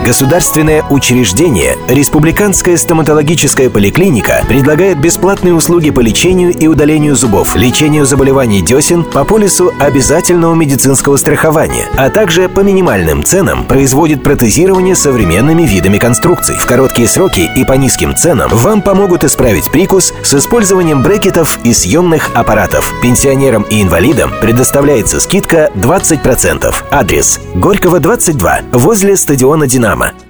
Государственное учреждение «Республиканская стоматологическая поликлиника» предлагает бесплатные услуги по лечению и удалению зубов, лечению заболеваний десен по полису обязательного медицинского страхования, а также по минимальным ценам производит протезирование современными видами конструкций. В короткие сроки и по низким ценам вам помогут исправить прикус с использованием брекетов и съемных аппаратов. Пенсионерам и инвалидам предоставляется скидка 20%. Адрес: Горького, 22, возле стадиона «Динамо».